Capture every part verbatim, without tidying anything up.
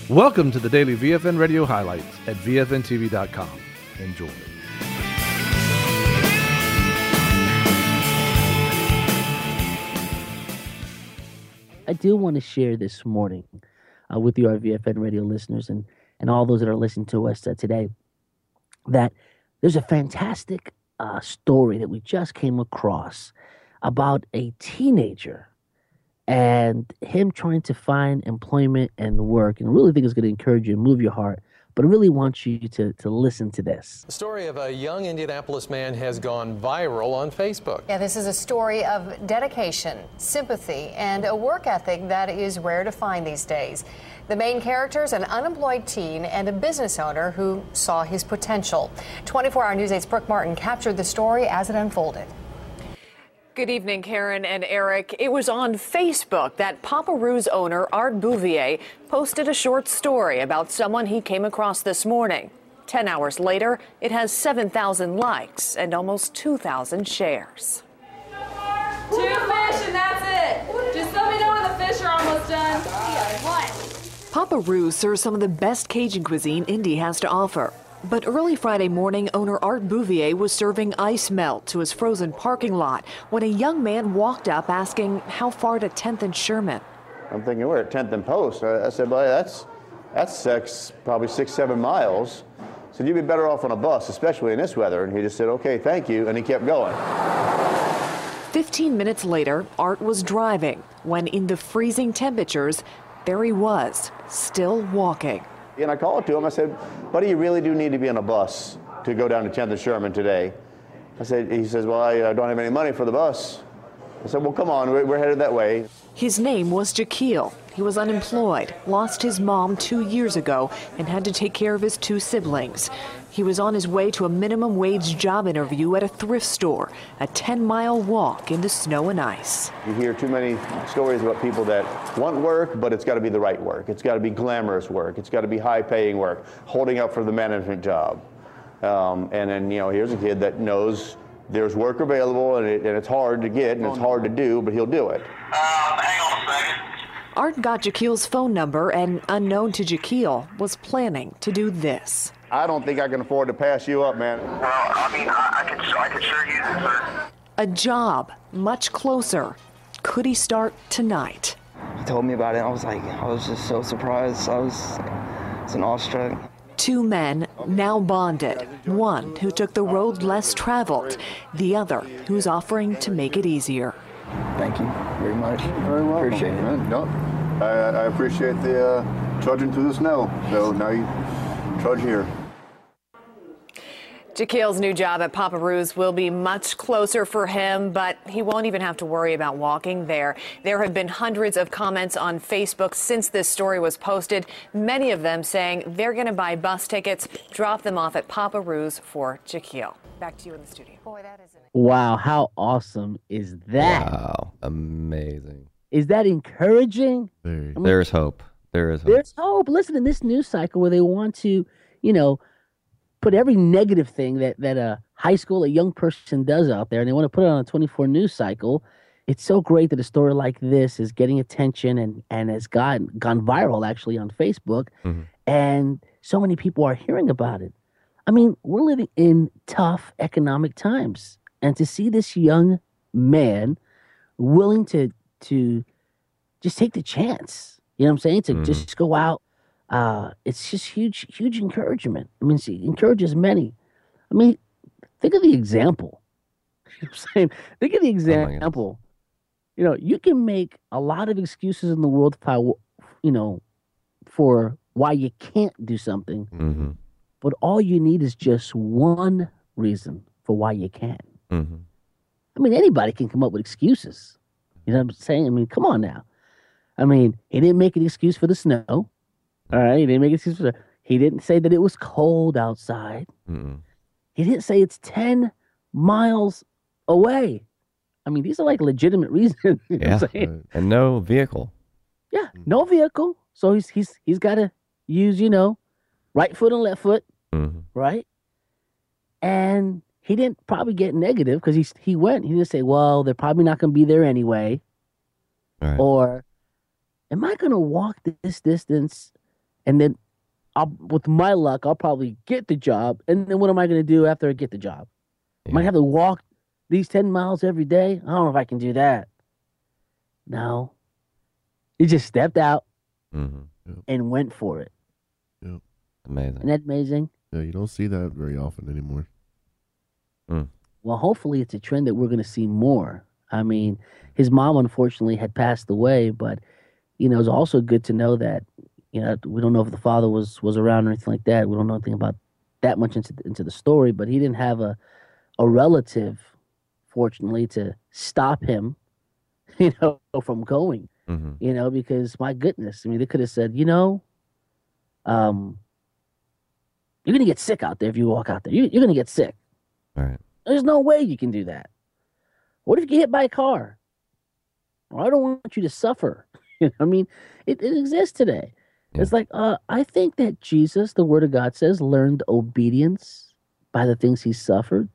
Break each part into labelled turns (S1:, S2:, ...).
S1: Welcome to the daily V F N Radio highlights at V F N T V dot com. Enjoy.
S2: I do want to share this morning uh, with you, our V F N Radio listeners, and, and all those that are listening to us uh, today, that there's a fantastic uh, story that we just came across about a teenager and him trying to find employment and work. And I really think it's going to encourage you and move your heart. But I really want you to, to listen to this.
S3: The story of a young Indianapolis man has gone viral on Facebook.
S4: Yeah, this is a story of dedication, sympathy, and a work ethic that is rare to find these days. The main characters, an unemployed teen and a business owner who saw his potential. twenty-four hour News eight's Brooke Martin captured the story as it unfolded.
S5: Good evening, Karen and Eric. It was on Facebook that Papa Rue's owner, Art Bouvier, posted a short story about someone he came across this morning. Ten hours later, it has seven thousand likes and almost two thousand shares.
S6: Two fish and that's it. Just let me know when the fish are almost done. What?
S5: Papa Rue serves some of the best Cajun cuisine Indy has to offer. But early Friday morning, owner Art Bouvier was serving ice melt to his frozen parking lot when a young man walked up asking how far to tenth and Sherman.
S7: I'm thinking we're at tenth and Post. I, I said, well, that's that's six, probably six, seven miles. I said, you'd be better off on a bus, especially in this weather. And he just said, okay, thank you, and he kept going.
S5: Fifteen minutes later, Art was driving when in the freezing temperatures, there he was, still walking.
S7: And I called to him. I said, buddy, you really do need to be on a bus to go down to tenth and Sherman today. I said, he says, well, I uh, don't have any money for the bus. I said, well, come on, we're, we're headed that way.
S5: His name was Jaquil. He was unemployed, lost his mom two years ago, and had to take care of his two siblings. He was on his way to a minimum wage job interview at a thrift store, a ten mile walk in the snow and ice.
S7: You hear too many stories about people that want work, but it's got to be the right work. It's got to be glamorous work. It's got to be high-paying work, holding up for the management job. Um, and then, you know, here's a kid that knows there's work available, and, it, and it's hard to get, and it's hard to do, but he'll do it.
S8: Um, hang on a second.
S5: Art got Jaquil's phone number and, unknown to Jaquil, was planning to do this.
S7: I don't think I can afford to pass you up, man.
S8: Well, I mean, I, I could, I could sure use it, sir.
S5: A job much closer. Could he start tonight?
S9: He told me about it. I was like, I was just so surprised. I was, I was an awestruck.
S5: Two men now bonded. One who took the road less traveled. The other who's offering to make it easier.
S9: Thank you very much.
S10: Very welcome.
S9: Appreciate it.
S10: Man. No, I, I appreciate the uh, trudging through the snow. So now you trudge here.
S5: Jaquil's new job at Papa Rue's will be much closer for him, but he won't even have to worry about walking there. There have been hundreds of comments on Facebook since this story was posted, many of them saying they're going to buy bus tickets, drop them off at Papa Rue's for Jaquil. Back to you in the studio.
S4: Boy, that is an...
S2: Wow, how awesome is that?
S11: Wow, amazing.
S2: Is that encouraging?
S11: Very.
S2: I mean,
S11: There's hope. There is hope.
S2: There's hope. Listen, in this news cycle where they want to, you know, put every negative thing that, that a high school, a young person does out there, and they want to put it on a twenty-four news cycle. It's so great that a story like this is getting attention and, and has gone, gone viral, actually, on Facebook.
S11: Mm-hmm.
S2: And so many people are hearing about it. I mean, we're living in tough economic times. And to see this young man willing to to just take the chance, you know what I'm saying, to
S11: mm-hmm. just
S2: go out, Uh, it's just huge, huge encouragement. I mean, it encourages many. I mean, think of the example. You know what I'm saying? Think of the example. Oh, you know, you can make a lot of excuses in the world for, you know, for why you can't do something.
S11: Mm-hmm.
S2: But all you need is just one reason for why you can.
S11: Mm-hmm.
S2: I mean, anybody can come up with excuses. You know what I'm saying? I mean, come on now. I mean, he didn't make an excuse for the snow. All right, he didn't make an excuse for the. He didn't say that it was cold outside.
S11: Mm-mm.
S2: He didn't say it's ten miles away. I mean, these are like legitimate reasons. You know
S11: yeah,
S2: what I'm saying?
S11: And no vehicle.
S2: Yeah, no vehicle. So he's he's he's got to use, you know, right foot and left foot,
S11: mm-hmm.
S2: right? And he didn't probably get negative because he he went. He didn't say, well, they're probably not going to be there anyway,
S11: right.
S2: or am I going to walk this distance and then I'll, with my luck, I'll probably get the job. And then what am I going to do after I get the job?
S11: Yeah.
S2: I might have to walk these ten miles every day. I don't know if I can do that. No. He just stepped out
S11: Mm-hmm.
S12: Yep.
S2: and went for it.
S12: Yep.
S11: Amazing.
S2: Isn't that amazing?
S12: Yeah, you don't see that very often anymore.
S11: Mm.
S2: Well, hopefully it's a trend that we're going to see more. I mean, his mom unfortunately had passed away, but you know, it's also good to know that, you know, we don't know if the father was was around or anything like that. We don't know anything about that much into into the story, but he didn't have a a relative, fortunately, to stop him, you know, from going.
S11: Mm-hmm.
S2: You know, because my goodness, I mean, they could have said, you know, um, you're gonna get sick out there if you walk out there. You, you're gonna get sick.
S11: All right.
S2: There's no way you can do that. What if you get hit by a car? Well, I don't want you to suffer. You know, I mean, it, it exists today.
S11: Yeah.
S2: It's like, uh, I think that Jesus, the Word of God says, learned obedience by the things he suffered.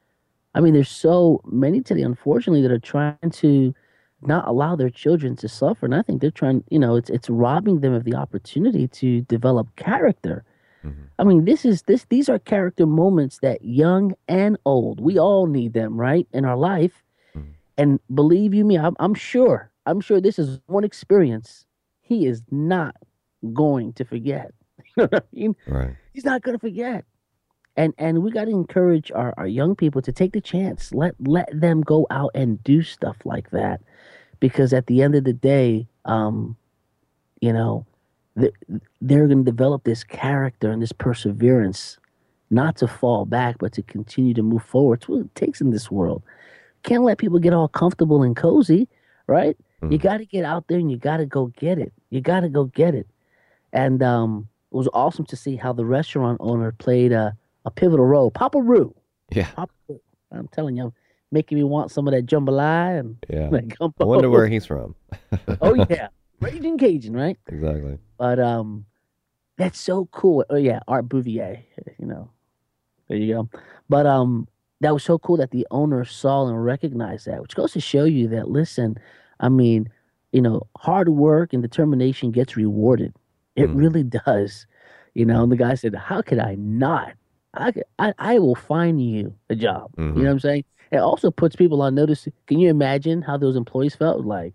S2: I mean, there's so many today, unfortunately, that are trying to not allow their children to suffer. And I think they're trying, you know, it's it's robbing them of the opportunity to develop character.
S11: Mm-hmm.
S2: I mean, this is this these are character moments that young and old, we all need them, right, in our life.
S11: Mm-hmm.
S2: And believe you me, I'm, I'm sure, I'm sure this is one experience he is not going to forget. You know what I mean?
S11: Right.
S2: He's not going to forget. And and we got to encourage our, our young people to take the chance. Let let them go out and do stuff like that. Because at the end of the day, um, you know, th- they're going to develop this character and this perseverance, not to fall back, but to continue to move forward. It's what it takes in this world. Can't let people get all comfortable and cozy, right? Mm-hmm. You got to get out there and you got to go get it. You got to go get it. And um, it was awesome to see how the restaurant owner played a, a pivotal role. Papa Roo.
S11: Yeah.
S2: Papa Roo. I'm telling you, making me want some of that jambalaya and
S11: yeah.
S2: that gumbo.
S11: I wonder where he's from.
S2: Oh yeah, Raging Cajun, right?
S11: Exactly.
S2: But um, that's so cool. Oh yeah, Art Bouvier. You know, there you go. But um, that was so cool that the owner saw and recognized that, which goes to show you that. Listen, I mean, you know, hard work and determination gets rewarded. It mm. really does. You know, and the guy said, "How could I not? I could, I, I will find you a job." Mm-hmm. You know what I'm saying? It also puts people on notice. Can you imagine how those employees felt? Like,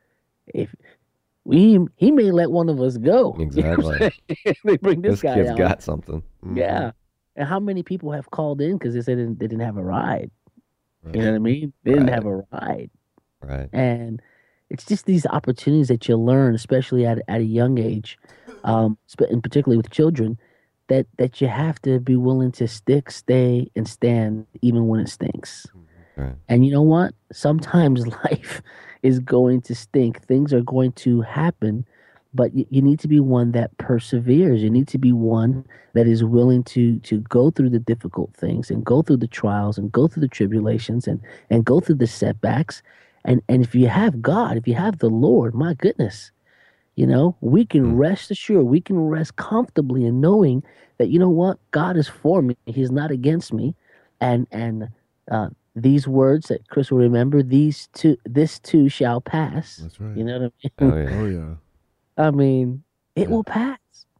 S2: if we he may let one of us go.
S11: Exactly.
S2: You know they bring this,
S11: this
S2: guy
S11: kid's
S2: out.
S11: got something. Mm-hmm.
S2: Yeah. And how many people have called in because they said they didn't, they didn't have a ride? Right. You know what I mean? They didn't right. have a ride.
S11: Right.
S2: And it's just these opportunities that you learn, especially at at a young age, um, and particularly with children, that that you have to be willing to stick, stay, and stand even when it stinks.
S11: Right.
S2: And you know what? Sometimes life is going to stink. Things are going to happen, but you, you need to be one that perseveres. You need to be one that is willing to to go through the difficult things and go through the trials and go through the tribulations and, and go through the setbacks. And and if you have God, if you have the Lord, my goodness, you know, we can mm. rest assured, we can rest comfortably in knowing that, you know what, God is for me. He's not against me. And and uh, these words that Chris will remember, these two, this too shall pass.
S12: That's right.
S2: You know what I mean?
S11: Oh, yeah.
S12: Oh, yeah.
S2: I mean, it
S12: yeah.
S2: will pass.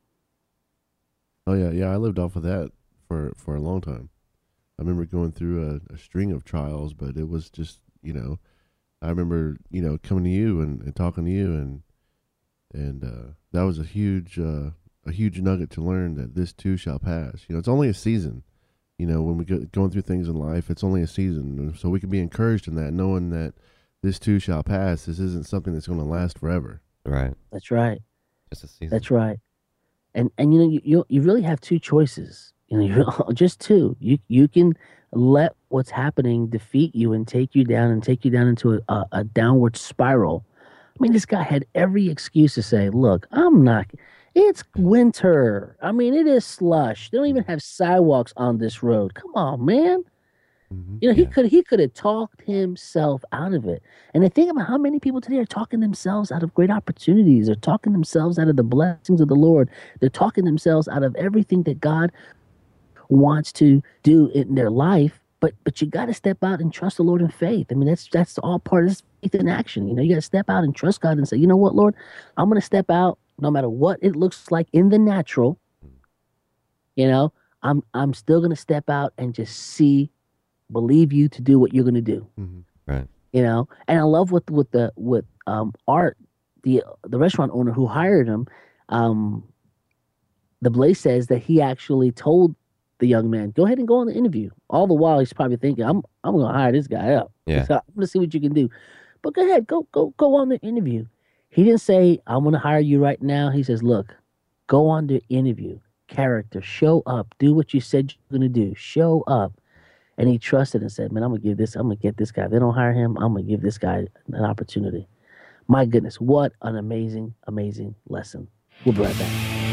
S12: Oh, yeah. Yeah, I lived off of that for, for a long time. I remember going through a, a string of trials, but it was just, you know, I remember, you know, coming to you and, and talking to you, and and uh, that was a huge uh, a huge nugget to learn, that this too shall pass. You know, it's only a season. You know, when we go going through things in life, it's only a season. So we can be encouraged in that, knowing that this too shall pass. This isn't something that's going to last forever.
S11: Right.
S2: That's right.
S11: Just a season.
S2: That's right. And and you know, you you, you really have two choices. You know, you just two. You you can let what's happening defeat you and take you down and take you down into a, a, a downward spiral. I mean, this guy had every excuse to say, "Look, I'm not. It's winter. I mean, it is slush. They don't even have sidewalks on this road. Come on, man." Mm-hmm. You know, he yeah. could he could have talked himself out of it. And I think about how many people today are talking themselves out of great opportunities. They're talking themselves out of the blessings of the Lord. They're talking themselves out of everything that God wants to do in their life. But but you got to step out and trust the Lord in faith. I mean, that's that's all part of this faith in action. You know, you got to step out and trust God and say, you know what, Lord, I'm going to step out no matter what it looks like in the natural, you know, I'm I'm still gonna step out and just see, believe you to do what you're gonna do.
S11: Mm-hmm. Right.
S2: You know, and I love what with the with um Art, the the restaurant owner who hired him. Um, the Blaze says that he actually told the young man, "Go ahead and go on the interview." All the while, he's probably thinking, "I'm I'm gonna hire this guy up.
S11: Yeah.
S2: So I'm gonna see what you can do." But go ahead, go go go on the interview. He didn't say, "I'm gonna hire you right now." He says, "Look, go on the interview. Character, show up. Do what you said you're gonna do. Show up." And he trusted and said, "Man, I'm gonna give this. I'm gonna get this guy. If they don't hire him, I'm gonna give this guy an opportunity." My goodness, what an amazing, amazing lesson. We'll be right back.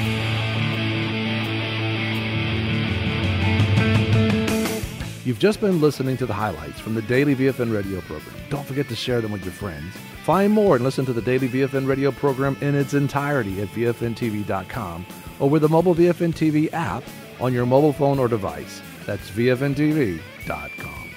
S1: You've just been listening to the highlights from the Daily V F N Radio program. Don't forget to share them with your friends. Find more and listen to the Daily V F N Radio program in its entirety at V F N T V dot com or with the mobile V F N T V app on your mobile phone or device. That's V F N T V dot com.